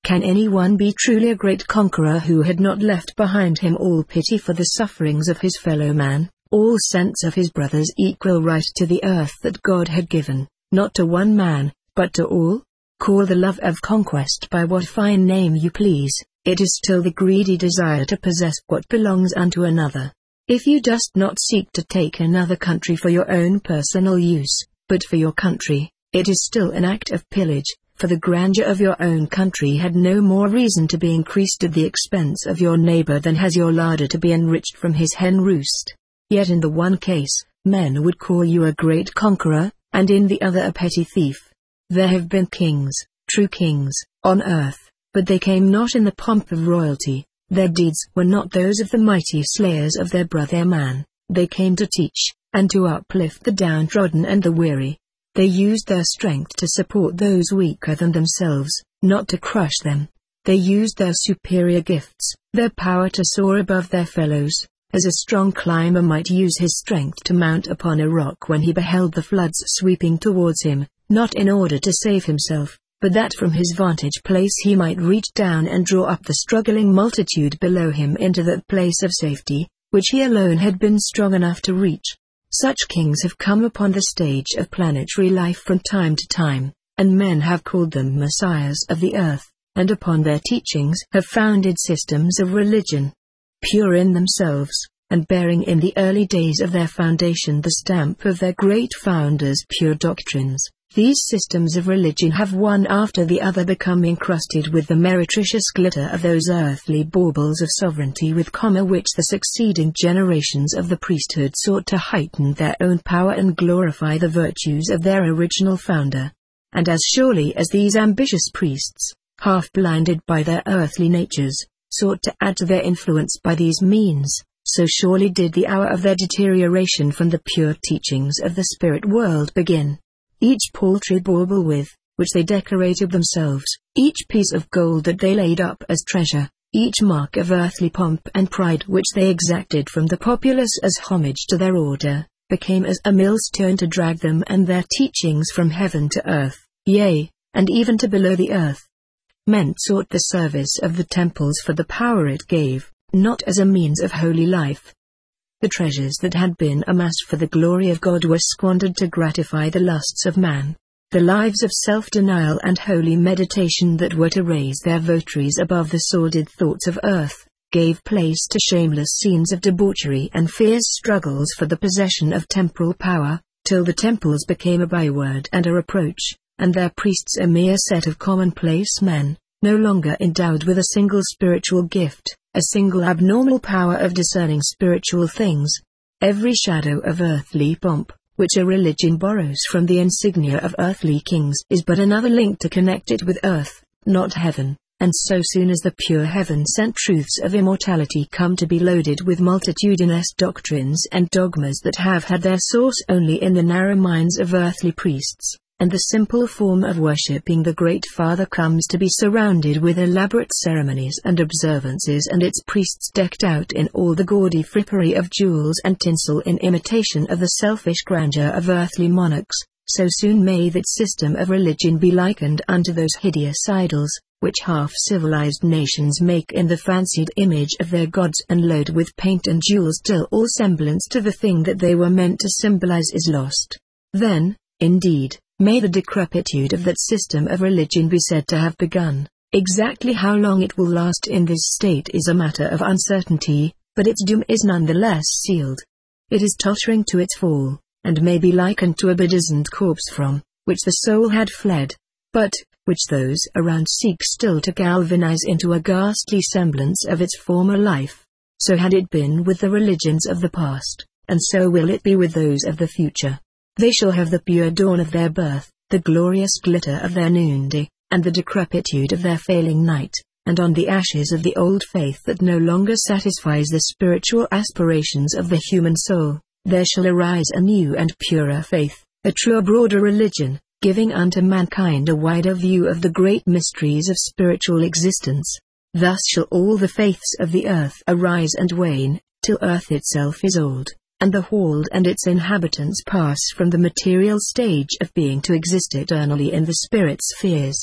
Can anyone be truly a great conqueror who had not left behind him all pity for the sufferings of his fellow man, all sense of his brother's equal right to the earth that God had given, not to one man, but to all? Call the love of conquest by what fine name you please, it is still the greedy desire to possess what belongs unto another. If you dost not seek to take another country for your own personal use, but for your country, it is still an act of pillage, for the grandeur of your own country had no more reason to be increased at the expense of your neighbor than has your larder to be enriched from his hen roost. Yet in the one case, men would call you a great conqueror, and in the other a petty thief. There have been kings, true kings, on earth, but they came not in the pomp of royalty. Their deeds were not those of the mighty slayers of their brother man. They came to teach, and to uplift the downtrodden and the weary. They used their strength to support those weaker than themselves, not to crush them. They used their superior gifts, their power to soar above their fellows, as a strong climber might use his strength to mount upon a rock when he beheld the floods sweeping towards him, not in order to save himself, but that from his vantage place he might reach down and draw up the struggling multitude below him into that place of safety, which he alone had been strong enough to reach. Such kings have come upon the stage of planetary life from time to time, and men have called them messiahs of the earth, and upon their teachings have founded systems of religion. Pure in themselves, and bearing in the early days of their foundation the stamp of their great founders' pure doctrines, these systems of religion have one after the other become encrusted with the meretricious glitter of those earthly baubles of sovereignty with which the succeeding generations of the priesthood sought to heighten their own power and glorify the virtues of their original founder. And as surely as these ambitious priests, half blinded by their earthly natures, sought to add to their influence by these means, so surely did the hour of their deterioration from the pure teachings of the spirit world begin. Each paltry bauble with which they decorated themselves, each piece of gold that they laid up as treasure, each mark of earthly pomp and pride which they exacted from the populace as homage to their order, became as a millstone to drag them and their teachings from heaven to earth, yea, and even to below the earth. Men sought the service of the temples for the power it gave, not as a means of holy life. The treasures that had been amassed for the glory of God were squandered to gratify the lusts of man. The lives of self-denial and holy meditation that were to raise their votaries above the sordid thoughts of earth, gave place to shameless scenes of debauchery and fierce struggles for the possession of temporal power, till the temples became a byword and a reproach, and their priests a mere set of commonplace men, no longer endowed with a single spiritual gift, a single abnormal power of discerning spiritual things. Every shadow of earthly pomp, which a religion borrows from the insignia of earthly kings, is but another link to connect it with earth, not heaven, and so soon as the pure heaven-sent truths of immortality come to be loaded with multitudinous doctrines and dogmas that have had their source only in the narrow minds of earthly priests, and the simple form of worshipping the Great Father comes to be surrounded with elaborate ceremonies and observances, and its priests decked out in all the gaudy frippery of jewels and tinsel in imitation of the selfish grandeur of earthly monarchs, so soon may that system of religion be likened unto those hideous idols, which half-civilized nations make in the fancied image of their gods and load with paint and jewels till all semblance to the thing that they were meant to symbolize is lost. Then, indeed, may the decrepitude of that system of religion be said to have begun. Exactly how long it will last in this state is a matter of uncertainty, but its doom is none the less sealed. It is tottering to its fall, and may be likened to a bedizened corpse from which the soul had fled, but which those around seek still to galvanize into a ghastly semblance of its former life. So had it been with the religions of the past, and so will it be with those of the future. They shall have the pure dawn of their birth, the glorious glitter of their noonday, and the decrepitude of their failing night, and on the ashes of the old faith that no longer satisfies the spiritual aspirations of the human soul, there shall arise a new and purer faith, a truer broader religion, giving unto mankind a wider view of the great mysteries of spiritual existence. Thus shall all the faiths of the earth arise and wane, till earth itself is old, and the world and its inhabitants pass from the material stage of being to exist eternally in the spirit spheres.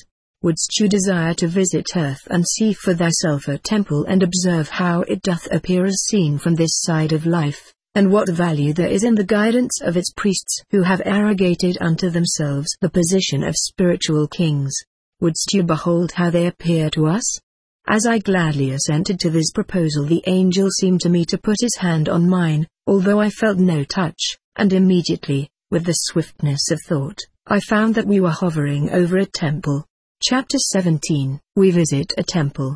Wouldst you desire to visit earth and see for thyself a temple and observe how it doth appear as seen from this side of life, and what value there is in the guidance of its priests who have arrogated unto themselves the position of spiritual kings? Wouldst you behold how they appear to us? As I gladly assented to this proposal, the angel seemed to me to put his hand on mine, although I felt no touch, and immediately, with the swiftness of thought, I found that we were hovering over a temple. Chapter 17. We visit a temple.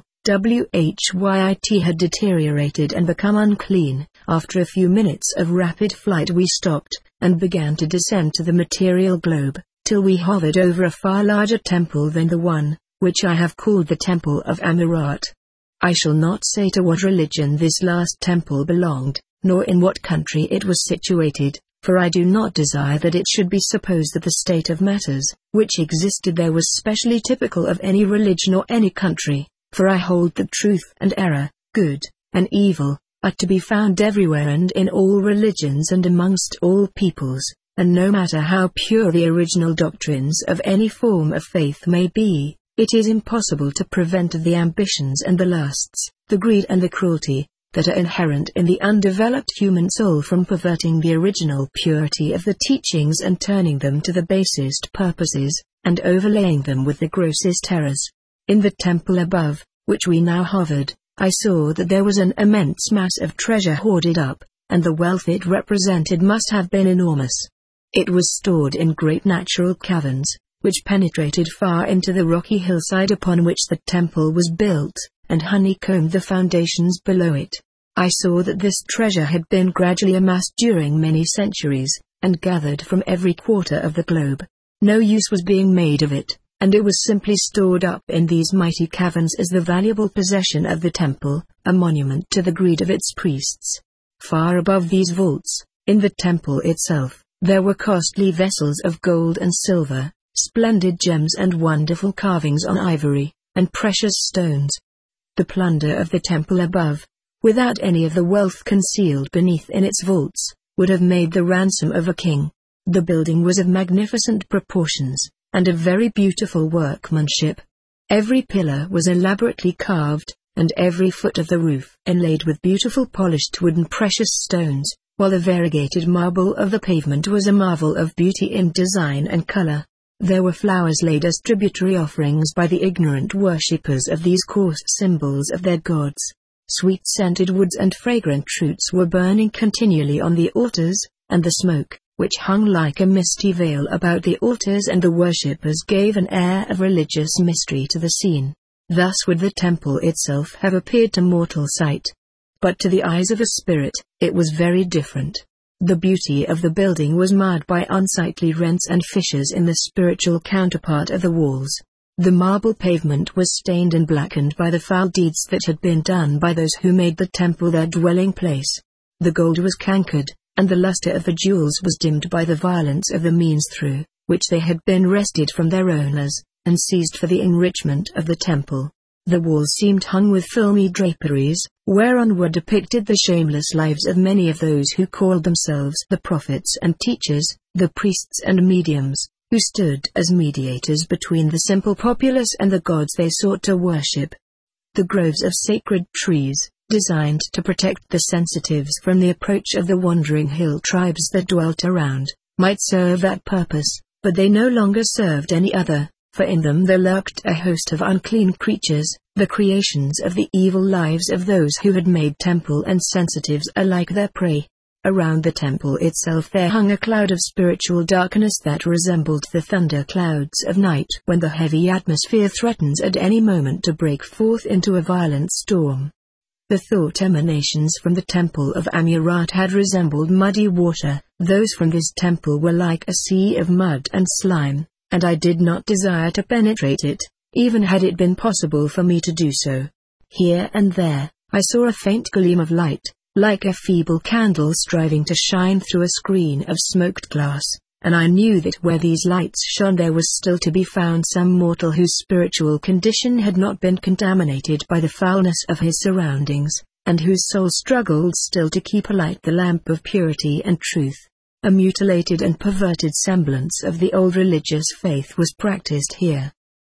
Whyt had deteriorated and become unclean. After a few minutes of rapid flight we stopped, and began to descend to the material globe, till we hovered over a far larger temple than the one, which I have called the Temple of Amurat. I shall not say to what religion this last temple belonged, nor in what country it was situated, for I do not desire that it should be supposed that the state of matters, which existed there, was specially typical of any religion or any country, for I hold that truth and error, good and evil, are to be found everywhere and in all religions and amongst all peoples, and no matter how pure the original doctrines of any form of faith may be, it is impossible to prevent the ambitions and the lusts, the greed and the cruelty, that are inherent in the undeveloped human soul from perverting the original purity of the teachings and turning them to the basest purposes, and overlaying them with the grossest errors. In the temple above, which we now hovered, I saw that there was an immense mass of treasure hoarded up, and the wealth it represented must have been enormous. It was stored in great natural caverns, which penetrated far into the rocky hillside upon which the temple was built, and honeycombed the foundations below it. I saw that this treasure had been gradually amassed during many centuries, and gathered from every quarter of the globe. No use was being made of it, and it was simply stored up in these mighty caverns as the valuable possession of the temple, a monument to the greed of its priests. Far above these vaults, in the temple itself, there were costly vessels of gold and silver, splendid gems and wonderful carvings on ivory, and precious stones. The plunder of the temple above, without any of the wealth concealed beneath in its vaults, would have made the ransom of a king. The building was of magnificent proportions, and of very beautiful workmanship. Every pillar was elaborately carved, and every foot of the roof inlaid with beautiful polished wood and precious stones, while the variegated marble of the pavement was a marvel of beauty in design and color. There were flowers laid as tributary offerings by the ignorant worshippers of these coarse symbols of their gods. Sweet-scented woods and fragrant roots were burning continually on the altars, and the smoke, which hung like a misty veil about the altars and the worshippers, gave an air of religious mystery to the scene. Thus would the temple itself have appeared to mortal sight. But to the eyes of a spirit, it was very different. The beauty of the building was marred by unsightly rents and fissures in the spiritual counterpart of the walls. The marble pavement was stained and blackened by the foul deeds that had been done by those who made the temple their dwelling place. The gold was cankered, and the luster of the jewels was dimmed by the violence of the means through which they had been wrested from their owners, and seized for the enrichment of the temple. The walls seemed hung with filmy draperies, whereon were depicted the shameless lives of many of those who called themselves the prophets and teachers, the priests and mediums, who stood as mediators between the simple populace and the gods they sought to worship. The groves of sacred trees, designed to protect the sensitives from the approach of the wandering hill tribes that dwelt around, might serve that purpose, but they no longer served any other, for in them there lurked a host of unclean creatures, the creations of the evil lives of those who had made temple and sensitives alike their prey. Around the temple itself there hung a cloud of spiritual darkness that resembled the thunder clouds of night when the heavy atmosphere threatens at any moment to break forth into a violent storm. The thought emanations from the temple of Amurat had resembled muddy water. Those from this temple were like a sea of mud and slime, and I did not desire to penetrate it, even had it been possible for me to do so. Here and there, I saw a faint gleam of light, like a feeble candle striving to shine through a screen of smoked glass, and I knew that where these lights shone there was still to be found some mortal whose spiritual condition had not been contaminated by the foulness of his surroundings, and whose soul struggled still to keep alight the lamp of purity and truth. A mutilated and perverted semblance of the old religious faith was practiced here.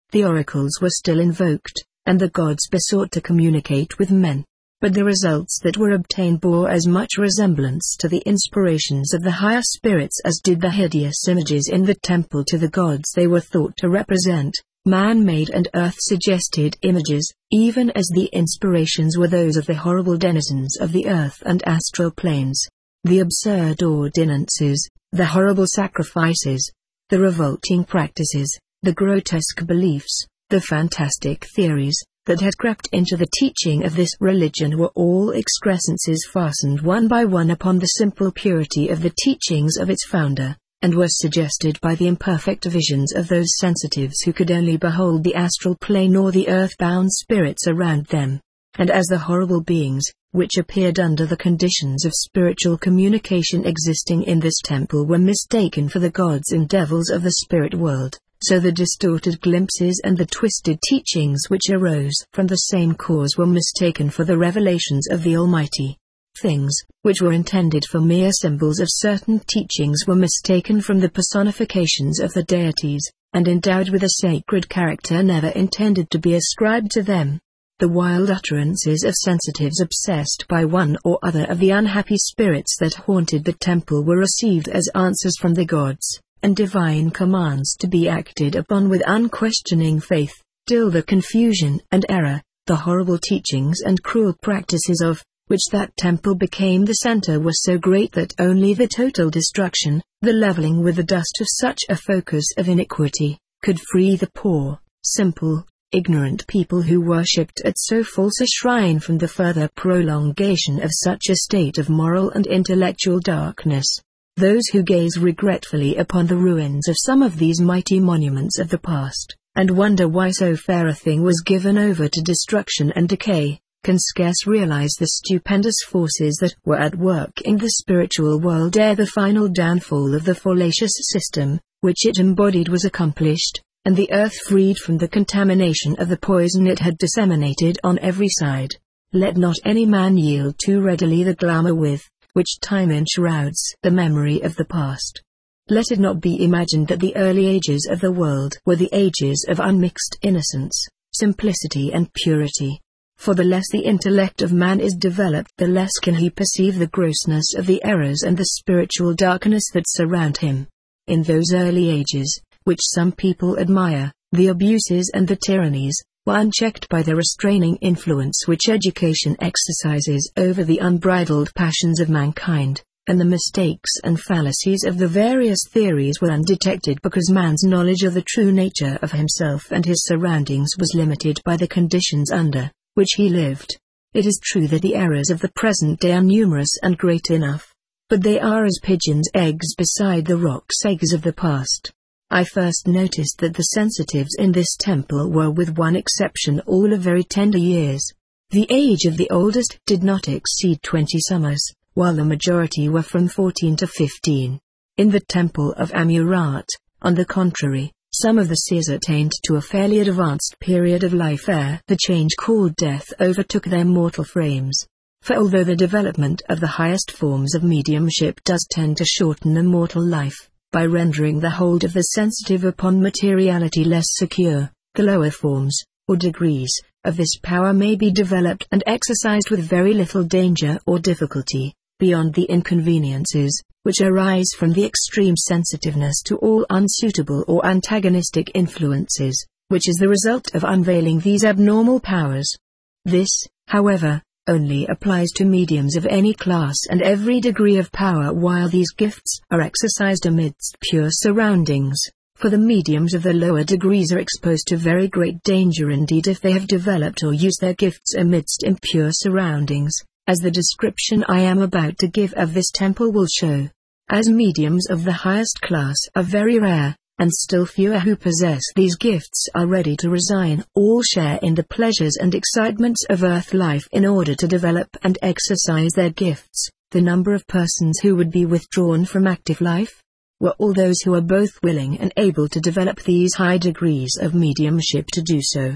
The oracles were still invoked, and the gods besought to communicate with men. But the results that were obtained bore as much resemblance to the inspirations of the higher spirits as did the hideous images in the temple to the gods they were thought to represent. Man-made and earth-suggested images, even as the inspirations were those of the horrible denizens of the earth and astral planes. The absurd ordinances, the horrible sacrifices, the revolting practices, the grotesque beliefs, the fantastic theories, that had crept into the teaching of this religion were all excrescences fastened one by one upon the simple purity of the teachings of its founder, and were suggested by the imperfect visions of those sensitives who could only behold the astral plane or the earth-bound spirits around them. And as the horrible beings, which appeared under the conditions of spiritual communication existing in this temple were mistaken for the gods and devils of the spirit world, so the distorted glimpses and the twisted teachings which arose from the same cause were mistaken for the revelations of the Almighty. Things, which were intended for mere symbols of certain teachings were mistaken from the personifications of the deities, and endowed with a sacred character never intended to be ascribed to them. The wild utterances of sensitives obsessed by one or other of the unhappy spirits that haunted the temple were received as answers from the gods, and divine commands to be acted upon with unquestioning faith, till the confusion and error, the horrible teachings and cruel practices of which that temple became the center were so great that only the total destruction, the leveling with the dust of such a focus of iniquity, could free the poor, simple, ignorant people who worshipped at so false a shrine from the further prolongation of such a state of moral and intellectual darkness. Those who gaze regretfully upon the ruins of some of these mighty monuments of the past, and wonder why so fair a thing was given over to destruction and decay, can scarce realize the stupendous forces that were at work in the spiritual world ere the final downfall of the fallacious system, which it embodied, was accomplished, and the earth freed from the contamination of the poison it had disseminated on every side. Let not any man yield too readily the glamour with which time enshrouds the memory of the past. Let it not be imagined that the early ages of the world were the ages of unmixed innocence, simplicity and purity. For the less the intellect of man is developed, the less can he perceive the grossness of the errors and the spiritual darkness that surround him. In those early ages, which some people admire, the abuses and the tyrannies were unchecked by the restraining influence which education exercises over the unbridled passions of mankind, and the mistakes and fallacies of the various theories were undetected because man's knowledge of the true nature of himself and his surroundings was limited by the conditions under which he lived. It is true that the errors of the present day are numerous and great enough, but they are as pigeons' eggs beside the roc's eggs of the past. I first noticed that the sensitives in this temple were, with one exception, all of very tender years. The age of the oldest did not exceed 20 summers, while the majority were from 14 to 15. In the temple of Amurat, on the contrary, some of the seers attained to a fairly advanced period of life ere the change called death overtook their mortal frames. For although the development of the highest forms of mediumship does tend to shorten the mortal life, by rendering the hold of the sensitive upon materiality less secure, the lower forms, or degrees, of this power may be developed and exercised with very little danger or difficulty, beyond the inconveniences which arise from the extreme sensitiveness to all unsuitable or antagonistic influences, which is the result of unveiling these abnormal powers. This, however, only applies to mediums of any class and every degree of power while these gifts are exercised amidst pure surroundings, for the mediums of the lower degrees are exposed to very great danger indeed if they have developed or used their gifts amidst impure surroundings, as the description I am about to give of this temple will show. As mediums of the highest class are very rare, and still fewer who possess these gifts are ready to resign all share in the pleasures and excitements of earth life in order to develop and exercise their gifts, the number of persons who would be withdrawn from active life were all those who are both willing and able to develop these high degrees of mediumship to do so,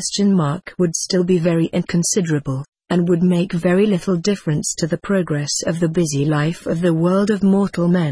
would still be very inconsiderable, and would make very little difference to the progress of the busy life of the world of mortal men.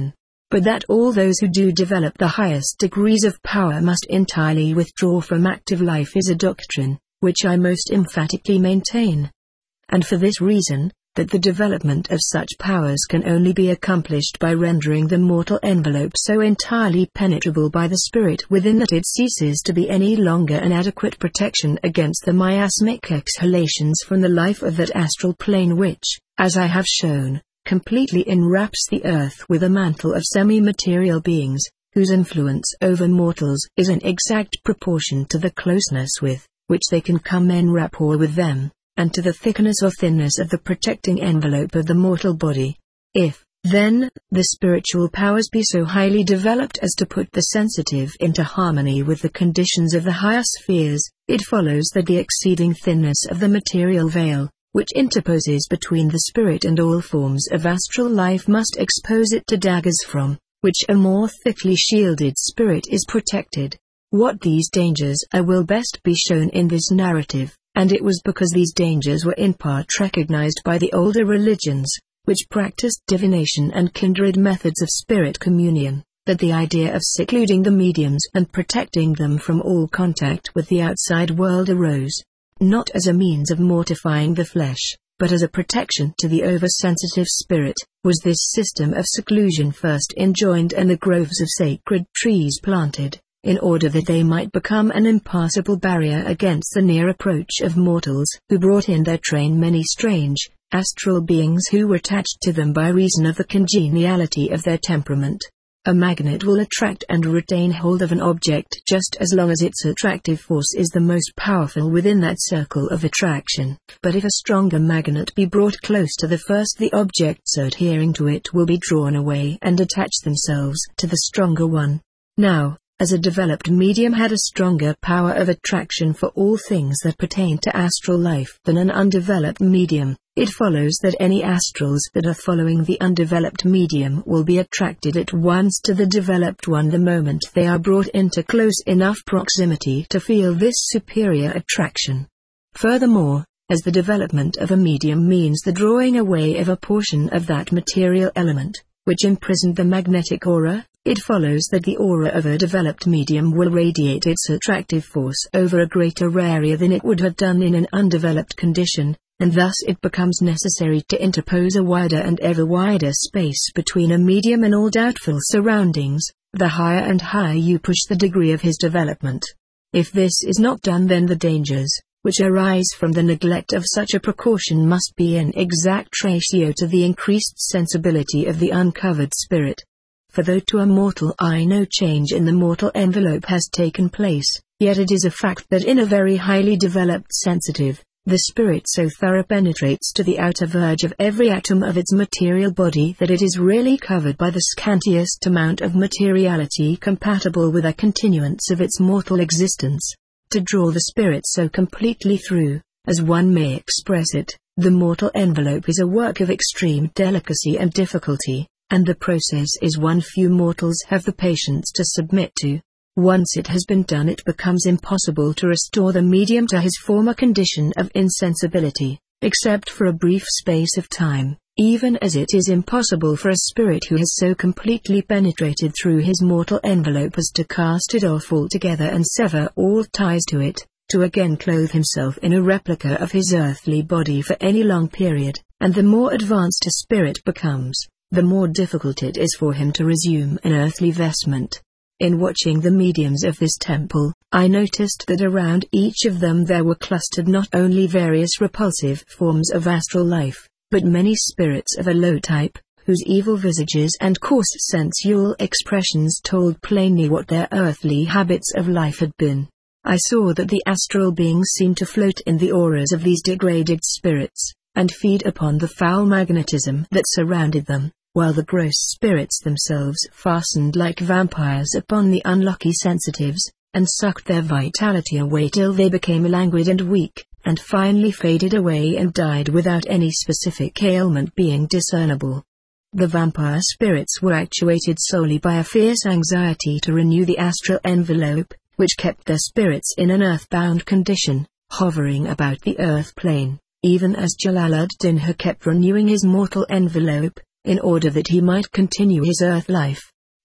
but that all those who do develop the highest degrees of power must entirely withdraw from active life is a doctrine which I most emphatically maintain. And for this reason, that the development of such powers can only be accomplished by rendering the mortal envelope so entirely penetrable by the spirit within that it ceases to be any longer an adequate protection against the miasmic exhalations from the life of that astral plane which, as I have shown, completely enwraps the earth with a mantle of semi-material beings, whose influence over mortals is in exact proportion to the closeness with which they can come en rapport with them, and to the thickness or thinness of the protecting envelope of the mortal body. If, then, the spiritual powers be so highly developed as to put the sensitive into harmony with the conditions of the higher spheres, it follows that the exceeding thinness of the material veil, which interposes between the spirit and all forms of astral life, must expose it to daggers from which a more thickly shielded spirit is protected. What these dangers are will best be shown in this narrative, and it was because these dangers were in part recognized by the older religions, which practiced divination and kindred methods of spirit communion, that the idea of secluding the mediums and protecting them from all contact with the outside world arose, not as a means of mortifying the flesh, but as a protection to the oversensitive spirit. Was this system of seclusion first enjoined and the groves of sacred trees planted, in order that they might become an impassable barrier against the near approach of mortals who brought in their train many strange, astral beings who were attached to them by reason of the congeniality of their temperament. A magnet will attract and retain hold of an object just as long as its attractive force is the most powerful within that circle of attraction, but if a stronger magnet be brought close to the first, the objects adhering to it will be drawn away and attach themselves to the stronger one. Now, as a developed medium had a stronger power of attraction for all things that pertain to astral life than an undeveloped medium, it follows that any astrals that are following the undeveloped medium will be attracted at once to the developed one the moment they are brought into close enough proximity to feel this superior attraction. Furthermore, as the development of a medium means the drawing away of a portion of that material element, which imprisoned the magnetic aura, it follows that the aura of a developed medium will radiate its attractive force over a greater area than it would have done in an undeveloped condition, and thus it becomes necessary to interpose a wider and ever wider space between a medium and all doubtful surroundings, the higher and higher you push the degree of his development. If this is not done, then the dangers which arise from the neglect of such a precaution must be in exact ratio to the increased sensibility of the uncovered spirit. For though to a mortal eye no change in the mortal envelope has taken place, yet it is a fact that in a very highly developed sensitive, the spirit so thorough penetrates to the outer verge of every atom of its material body that it is really covered by the scantiest amount of materiality compatible with a continuance of its mortal existence. To draw the spirit so completely through, as one may express it, the mortal envelope is a work of extreme delicacy and difficulty, and the process is one few mortals have the patience to submit to. Once it has been done, it becomes impossible to restore the medium to his former condition of insensibility, except for a brief space of time, even as it is impossible for a spirit who has so completely penetrated through his mortal envelope as to cast it off altogether and sever all ties to it, to again clothe himself in a replica of his earthly body for any long period. And the more advanced a spirit becomes, the more difficult it is for him to resume an earthly vestment. In watching the mediums of this temple, I noticed that around each of them there were clustered not only various repulsive forms of astral life, but many spirits of a low type, whose evil visages and coarse sensual expressions told plainly what their earthly habits of life had been. I saw that the astral beings seemed to float in the auras of these degraded spirits, and feed upon the foul magnetism that surrounded them, while the gross spirits themselves fastened like vampires upon the unlucky sensitives, and sucked their vitality away till they became languid and weak, and finally faded away and died without any specific ailment being discernible. The vampire spirits were actuated solely by a fierce anxiety to renew the astral envelope, which kept their spirits in an earthbound condition, hovering about the earth plane, even as Jalaluddin had kept renewing his mortal envelope, in order that he might continue his earth life.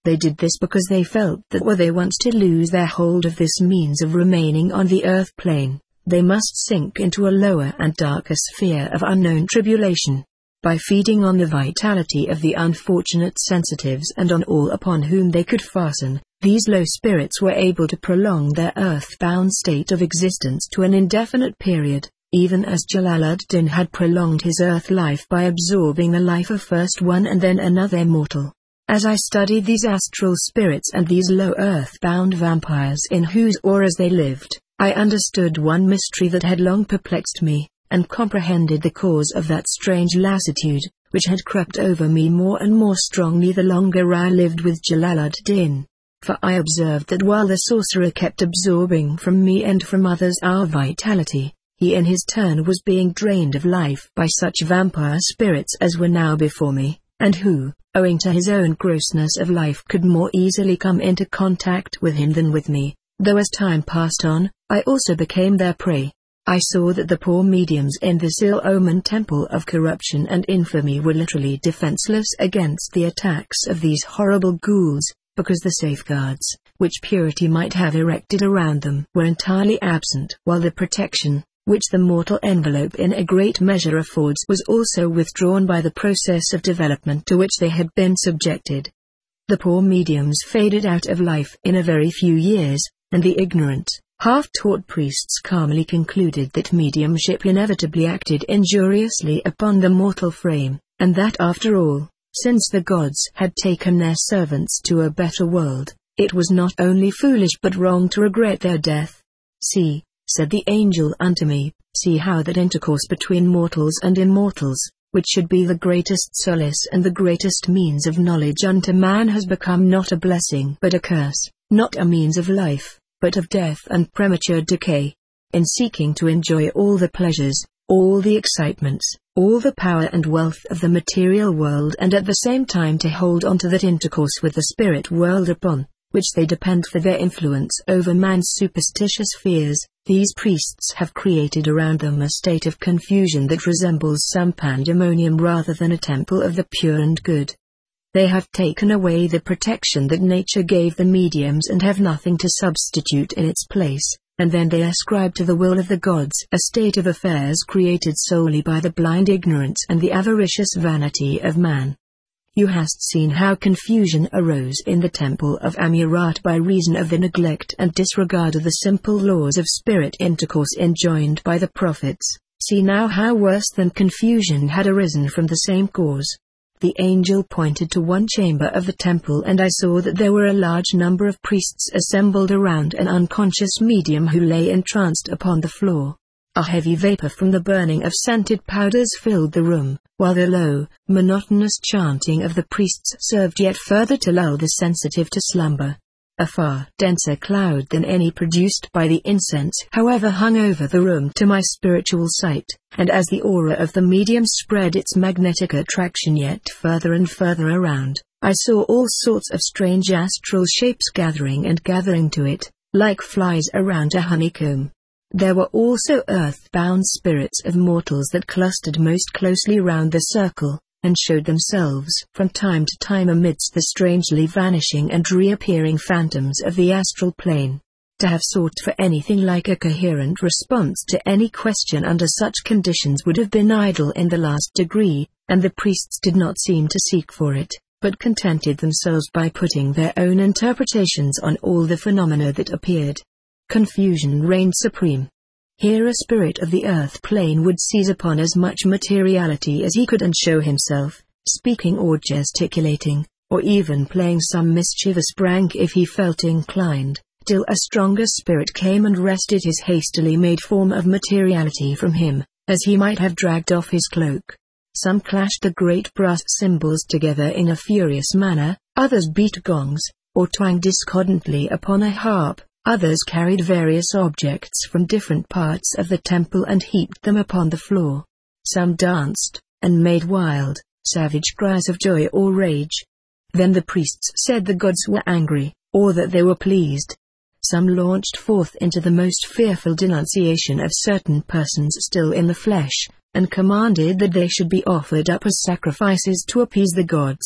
They did this because they felt that were they once to lose their hold of this means of remaining on the earth plane, they must sink into a lower and darker sphere of unknown tribulation. By feeding on the vitality of the unfortunate sensitives and on all upon whom they could fasten, these low spirits were able to prolong their earth-bound state of existence to an indefinite period, even as Jalaluddin had prolonged his earth life by absorbing the life of first one and then another mortal. As I studied these astral spirits and these low earth-bound vampires in whose auras they lived, I understood one mystery that had long perplexed me, and comprehended the cause of that strange lassitude, which had crept over me more and more strongly the longer I lived with Jalaluddin. For I observed that while the sorcerer kept absorbing from me and from others our vitality, he in his turn was being drained of life by such vampire spirits as were now before me, and who, owing to his own grossness of life, could more easily come into contact with him than with me, though as time passed on, I also became their prey. I saw that the poor mediums in this ill-omened temple of corruption and infamy were literally defenseless against the attacks of these horrible ghouls, because the safeguards, which purity might have erected around them, were entirely absent, while the protection, which the mortal envelope in a great measure affords, was also withdrawn by the process of development to which they had been subjected. The poor mediums faded out of life in a very few years, and the ignorant, half-taught priests calmly concluded that mediumship inevitably acted injuriously upon the mortal frame, and that after all, since the gods had taken their servants to a better world, it was not only foolish but wrong to regret their death. See, said the angel unto me, see how that intercourse between mortals and immortals, which should be the greatest solace and the greatest means of knowledge unto man, has become not a blessing but a curse, not a means of life, but of death and premature decay. In seeking to enjoy all the pleasures, all the excitements, all the power and wealth of the material world, and at the same time to hold on to that intercourse with the spirit world upon which they depend for their influence over man's superstitious fears, these priests have created around them a state of confusion that resembles some pandemonium rather than a temple of the pure and good. They have taken away the protection that nature gave the mediums and have nothing to substitute in its place, and then they ascribe to the will of the gods a state of affairs created solely by the blind ignorance and the avaricious vanity of man. You hast seen how confusion arose in the temple of Amurat by reason of the neglect and disregard of the simple laws of spirit intercourse enjoined by the prophets. See now how worse than confusion had arisen from the same cause. The angel pointed to one chamber of the temple, and I saw that there were a large number of priests assembled around an unconscious medium who lay entranced upon the floor. A heavy vapor from the burning of scented powders filled the room, while the low, monotonous chanting of the priests served yet further to lull the sensitive to slumber. A far denser cloud than any produced by the incense, however, hung over the room to my spiritual sight, and as the aura of the medium spread its magnetic attraction yet further and further around, I saw all sorts of strange astral shapes gathering and gathering to it, like flies around a honeycomb. There were also earth-bound spirits of mortals that clustered most closely round the circle, and showed themselves from time to time amidst the strangely vanishing and reappearing phantoms of the astral plane. To have sought for anything like a coherent response to any question under such conditions would have been idle in the last degree, and the priests did not seem to seek for it, but contented themselves by putting their own interpretations on all the phenomena that appeared. Confusion reigned supreme. Here a spirit of the earth plane would seize upon as much materiality as he could and show himself, speaking or gesticulating, or even playing some mischievous prank if he felt inclined, till a stronger spirit came and wrested his hastily made form of materiality from him, as he might have dragged off his cloak. Some clashed the great brass cymbals together in a furious manner, others beat gongs, or twanged discordantly upon a harp. Others carried various objects from different parts of the temple and heaped them upon the floor. Some danced, and made wild, savage cries of joy or rage. Then the priests said the gods were angry, or that they were pleased. Some launched forth into the most fearful denunciation of certain persons still in the flesh, and commanded that they should be offered up as sacrifices to appease the gods.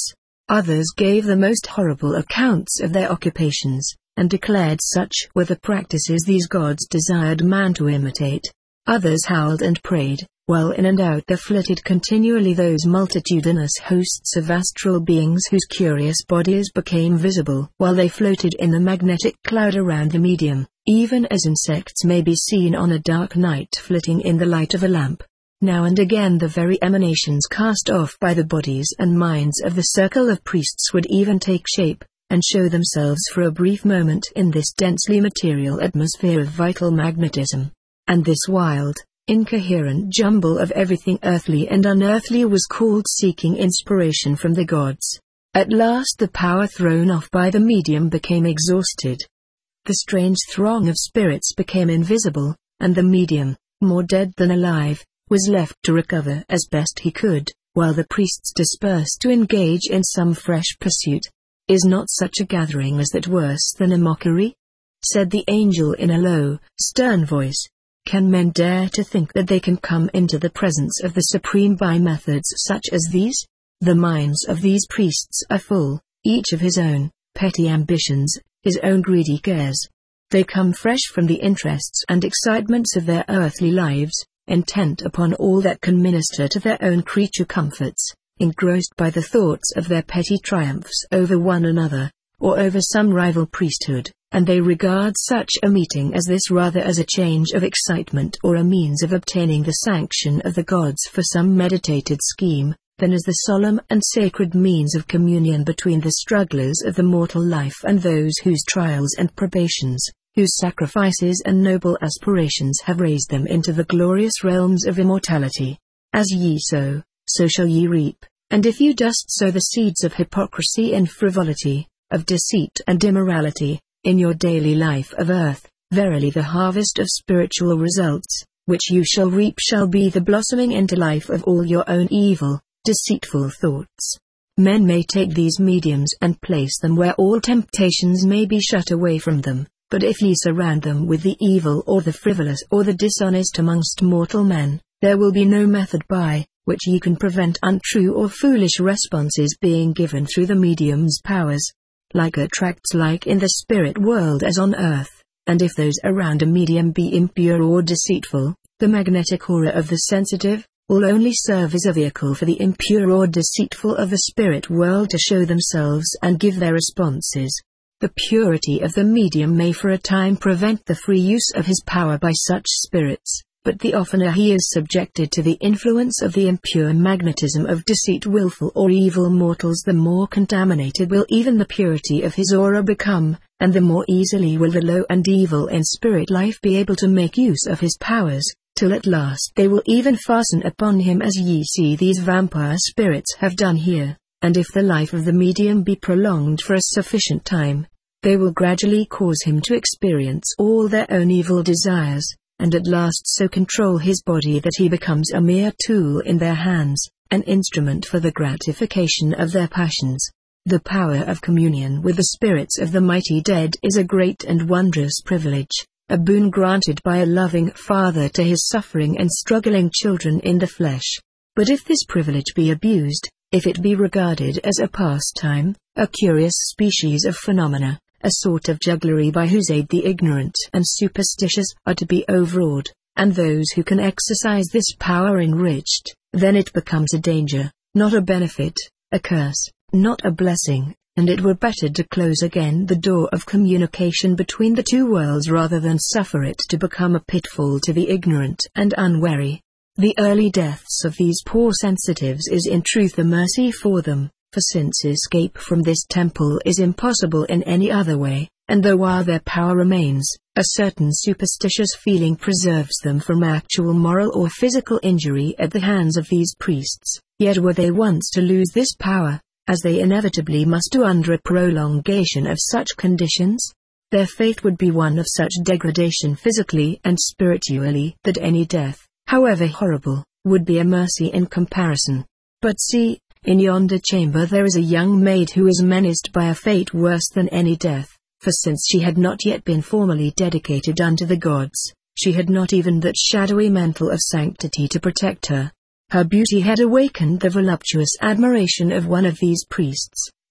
Others gave the most horrible accounts of their occupations, and declared such were the practices these gods desired man to imitate. Others howled and prayed, while in and out there flitted continually those multitudinous hosts of astral beings whose curious bodies became visible while they floated in the magnetic cloud around the medium, even as insects may be seen on a dark night flitting in the light of a lamp. Now and again the very emanations cast off by the bodies and minds of the circle of priests would even take shape, and show themselves for a brief moment in this densely material atmosphere of vital magnetism. And this wild, incoherent jumble of everything earthly and unearthly was called seeking inspiration from the gods. At last the power thrown off by the medium became exhausted. The strange throng of spirits became invisible, and the medium, more dead than alive, was left to recover as best he could, while the priests dispersed to engage in some fresh pursuit. "Is not such a gathering as that worse than a mockery?" said the angel in a low, stern voice. "Can men dare to think that they can come into the presence of the Supreme by methods such as these? The minds of these priests are full, each of his own petty ambitions, his own greedy cares. They come fresh from the interests and excitements of their earthly lives, intent upon all that can minister to their own creature comforts, engrossed by the thoughts of their petty triumphs over one another, or over some rival priesthood, and they regard such a meeting as this rather as a change of excitement or a means of obtaining the sanction of the gods for some meditated scheme, than as the solemn and sacred means of communion between the strugglers of the mortal life and those whose trials and probations, whose sacrifices and noble aspirations have raised them into the glorious realms of immortality. As ye sow, so shall ye reap, and if you dust sow the seeds of hypocrisy and frivolity, of deceit and immorality, in your daily life of earth, verily the harvest of spiritual results, which you shall reap shall be the blossoming into life of all your own evil, deceitful thoughts. Men may take these mediums and place them where all temptations may be shut away from them, but if ye surround them with the evil or the frivolous or the dishonest amongst mortal men, there will be no method by which ye can prevent untrue or foolish responses being given through the medium's powers. Like attracts like in the spirit world as on earth, and if those around a medium be impure or deceitful, the magnetic aura of the sensitive will only serve as a vehicle for the impure or deceitful of the spirit world to show themselves and give their responses. The purity of the medium may for a time prevent the free use of his power by such spirits, but the oftener he is subjected to the influence of the impure magnetism of deceit, willful or evil mortals, the more contaminated will even the purity of his aura become, and the more easily will the low and evil in spirit life be able to make use of his powers, till at last they will even fasten upon him as ye see these vampire spirits have done here, and if the life of the medium be prolonged for a sufficient time, they will gradually cause him to experience all their own evil desires, and at last so control his body that he becomes a mere tool in their hands, an instrument for the gratification of their passions. The power of communion with the spirits of the mighty dead is a great and wondrous privilege, a boon granted by a loving Father to his suffering and struggling children in the flesh. But if this privilege be abused, if it be regarded as a pastime, a curious species of phenomena, a sort of jugglery by whose aid the ignorant and superstitious are to be overawed, and those who can exercise this power enriched, then it becomes a danger, not a benefit, a curse, not a blessing, and it were better to close again the door of communication between the two worlds rather than suffer it to become a pitfall to the ignorant and unwary. The early deaths of these poor sensitives is in truth a mercy for them, for since escape from this temple is impossible in any other way, and though while their power remains, a certain superstitious feeling preserves them from actual moral or physical injury at the hands of these priests, yet were they once to lose this power, as they inevitably must do under a prolongation of such conditions, their fate would be one of such degradation physically and spiritually that any death, however horrible, would be a mercy in comparison. But see, in yonder chamber there is a young maid who is menaced by a fate worse than any death, for since she had not yet been formally dedicated unto the gods, she had not even that shadowy mantle of sanctity to protect her. Her beauty had awakened the voluptuous admiration of one of these priests,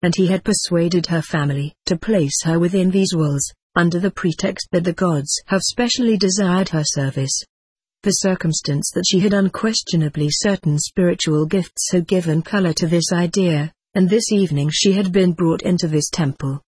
and he had persuaded her family to place her within these walls, under the pretext that the gods have specially desired her service. The circumstance that she had unquestionably certain spiritual gifts had given color to this idea, and this evening she had been brought into this temple,